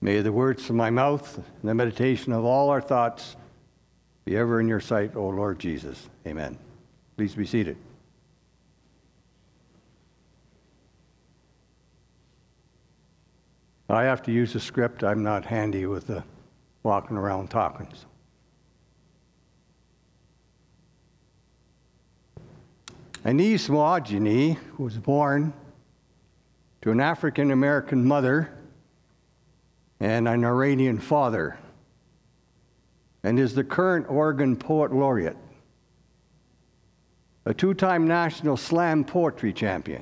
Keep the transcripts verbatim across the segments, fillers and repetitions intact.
May the words of my mouth and the meditation of all our thoughts be ever in your sight, O Lord Jesus. Amen. Please be seated. I have to use a script. I'm not handy with the walking around talking. So. Anis Mouadjini was born to an African-American mother and an Iranian father, and is the current Oregon Poet Laureate, a two-time National Slam Poetry Champion.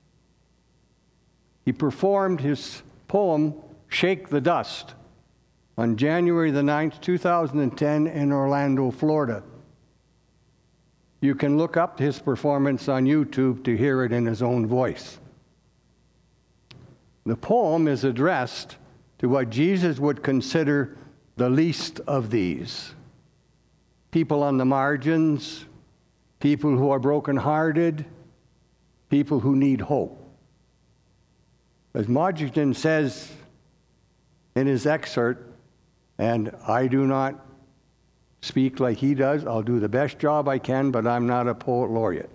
He performed his poem, Shake the Dust, on January the ninth, two thousand ten in Orlando, Florida. You can look up his performance on YouTube to hear it in his own voice. The poem is addressed to what Jesus would consider the least of these. People on the margins, people who are brokenhearted, people who need hope. As Mouadjini says in his excerpt, and I do not speak like he does, I'll do the best job I can, but I'm not a poet laureate.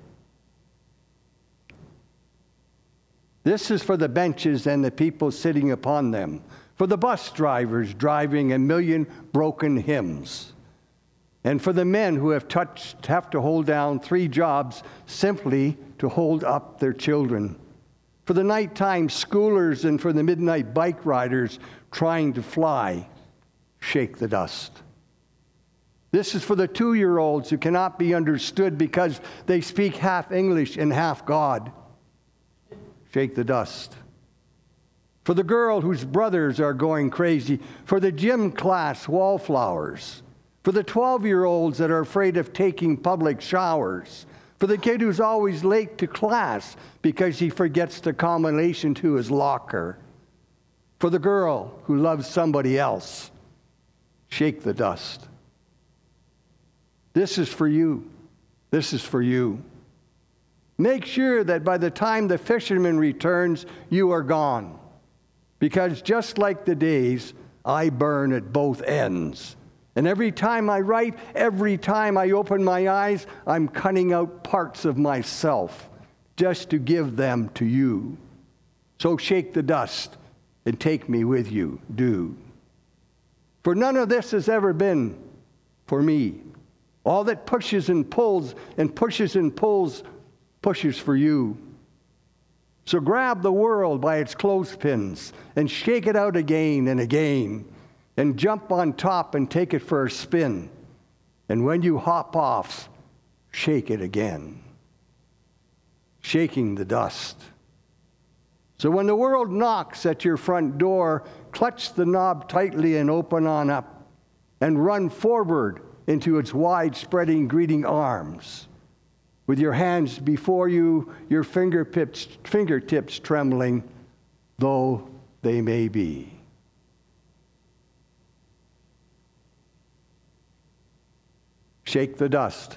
This is for the benches and the people sitting upon them, for the bus drivers driving a million broken hymns, and for the men who have touched, have to hold down three jobs simply to hold up their children, for the nighttime schoolers and for the midnight bike riders trying to fly. Shake the dust. This is for the two-year-olds who cannot be understood because they speak half English and half God. Shake the dust. For the girl whose brothers are going crazy, for the gym class wallflowers, for the twelve-year-olds that are afraid of taking public showers, for the kid who's always late to class because he forgets the combination to his locker, for the girl who loves somebody else. Shake the dust. This is for you. This is for you. Make sure that by the time the fisherman returns, you are gone. Because just like the days, I burn at both ends. And every time I write, every time I open my eyes, I'm cutting out parts of myself just to give them to you. So shake the dust and take me with you. Do. For none of this has ever been for me. All that pushes and pulls and pushes and pulls pushes for you. So grab the world by its clothespins and shake it out again and again and jump on top and take it for a spin. And when you hop off, shake it again. Shaking the dust. So when the world knocks at your front door, clutch the knob tightly and open on up and run forward into its wide-spreading greeting arms. With your hands before you, your fingertips, fingertips trembling, though they may be. Shake the dust.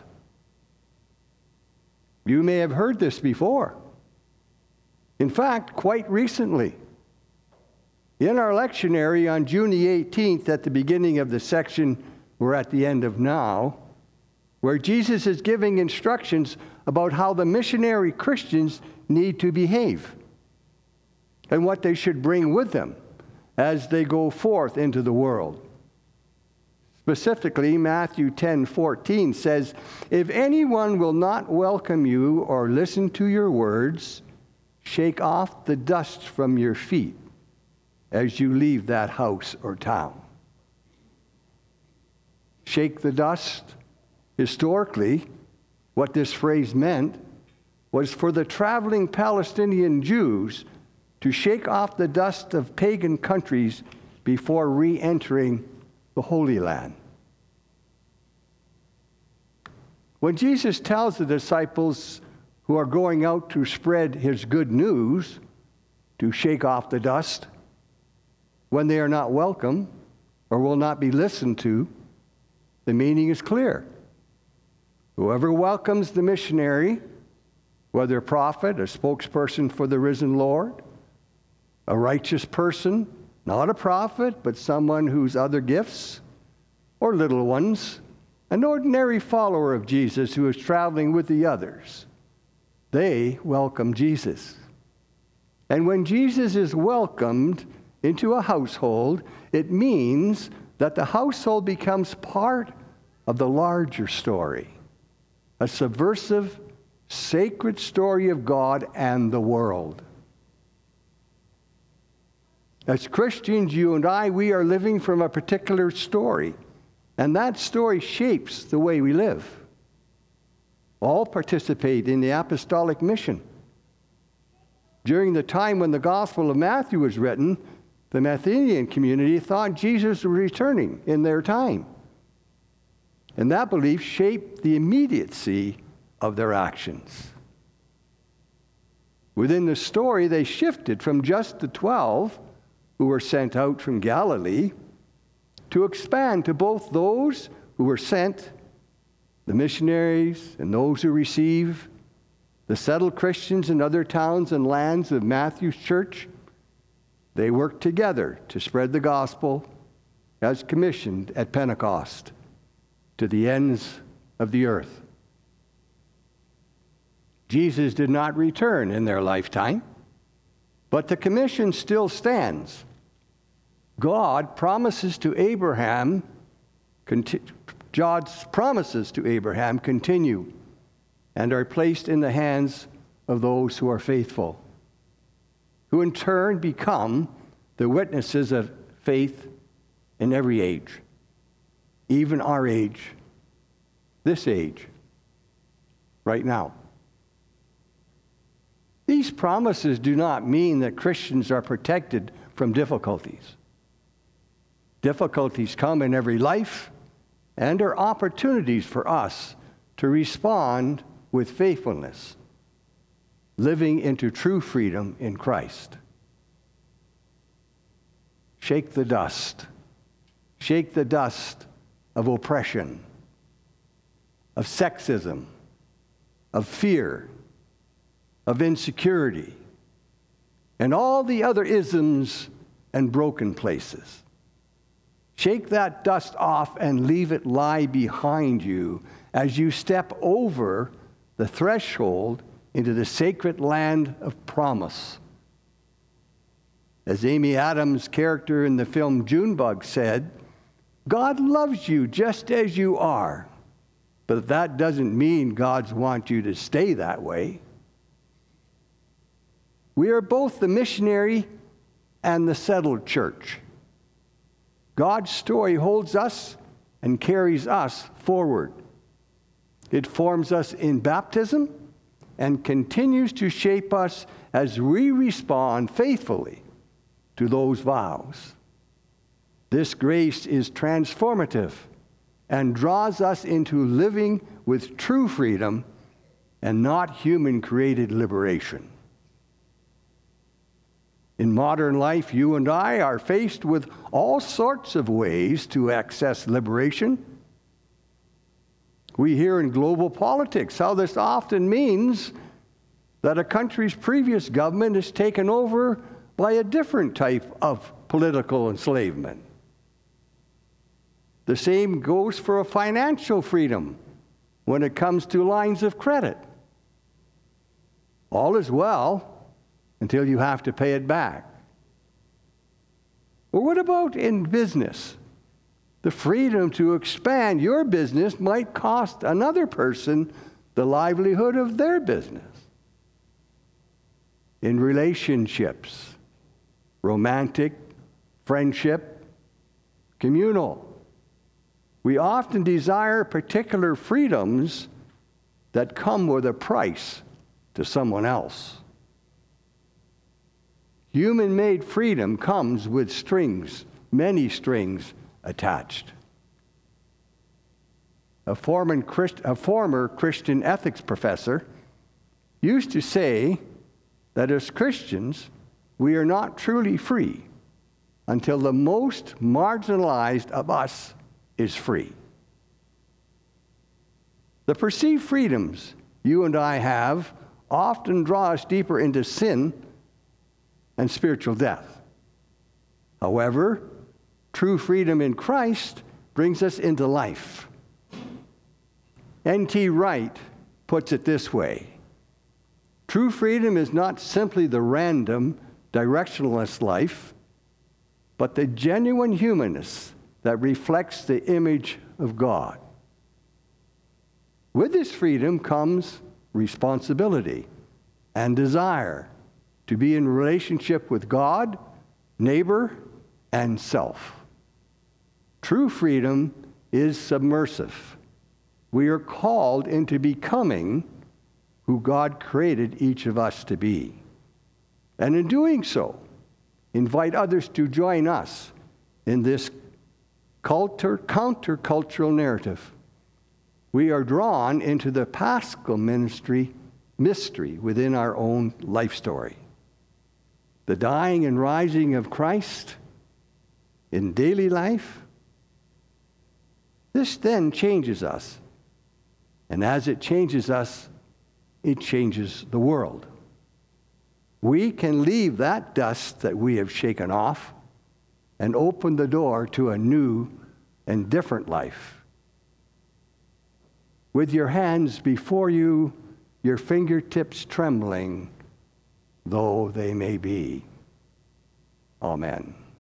You may have heard this before. In fact, quite recently. In our lectionary on June the eighteenth, at the beginning of the section we're at the end of now, where Jesus is giving instructions about how the missionary Christians need to behave and what they should bring with them as they go forth into the world. Specifically, Matthew ten fourteen says, "If anyone will not welcome you or listen to your words, shake off the dust from your feet as you leave that house or town." Shake the dust. Historically, what this phrase meant was for the traveling Palestinian Jews to shake off the dust of pagan countries before re-entering the Holy Land. When Jesus tells the disciples who are going out to spread his good news to shake off the dust, when they are not welcome or will not be listened to, the meaning is clear. Whoever welcomes the missionary, whether a prophet, a spokesperson for the risen Lord, a righteous person, Not a prophet, but someone whose other gifts, or little ones, an ordinary follower of Jesus who is traveling with the others, they welcome Jesus. And when Jesus is welcomed into a household, it means that the household becomes part of the larger story, a subversive, sacred story of God and the world. As Christians, you and I, we are living from a particular story, and that story shapes the way we live. All participate in the apostolic mission. During the time when the Gospel of Matthew was written, the Matthenian community thought Jesus was returning in their time. And that belief shaped the immediacy of their actions. Within the story, they shifted from just the twelve who were sent out from Galilee to expand to both those who were sent, the missionaries and those who receive, the settled Christians in other towns and lands of Matthew's church. They worked together to spread the gospel as commissioned at Pentecost to the ends of the earth. Jesus did not return in their lifetime, but the commission still stands. God promises to Abraham, conti- God's promises to Abraham continue and are placed in the hands of those who are faithful, who in turn become the witnesses of faith in every age, even our age, this age, right now. These promises do not mean that Christians are protected from difficulties. Difficulties come in every life and are opportunities for us to respond with faithfulness, living into true freedom in Christ. Shake the dust. Shake the dust of oppression, of sexism, of fear, of insecurity, and all the other isms and broken places. Shake that dust off and leave it lie behind you as you step over the threshold into the sacred land of promise. As Amy Adams' character in the film Junebug said, God loves you just as you are, but that doesn't mean God wants you to stay that way. We are both the missionary and the settled church. God's story holds us and carries us forward. It forms us in baptism and continues to shape us as we respond faithfully to those vows. This grace is transformative and draws us into living with true freedom and not human-created liberation. In modern life, you and I are faced with all sorts of ways to access liberation. We hear in global politics how this often means that a country's previous government is taken over by a different type of political enslavement. The same goes for a financial freedom when it comes to lines of credit. All is well until you have to pay it back. Or what about in business? The freedom to expand your business might cost another person the livelihood of their business. In relationships, romantic, friendship, communal, we often desire particular freedoms that come with a price to someone else. Human-made freedom comes with strings, many strings attached. A former, Christ, a former Christian ethics professor used to say that as Christians, we are not truly free until the most marginalized of us is free. The perceived freedoms you and I have often draw us deeper into sin and spiritual death. However, true freedom in Christ brings us into life. N T Wright puts it this way: true freedom is not simply the random, directionless life, but the genuine humanness that reflects the image of God. With this freedom comes responsibility and desire to be in relationship with God, neighbor, and self. True freedom is submersive. We are called into becoming who God created each of us to be. And in doing so, invite others to join us in this culture, countercultural narrative. We are drawn into the Paschal ministry mystery within our own life story. The dying and rising of Christ in daily life. This then changes us. And as it changes us, it changes the world. We can leave that dust that we have shaken off and open the door to a new and different life. With your hands before you, your fingertips trembling, though they may be. Amen.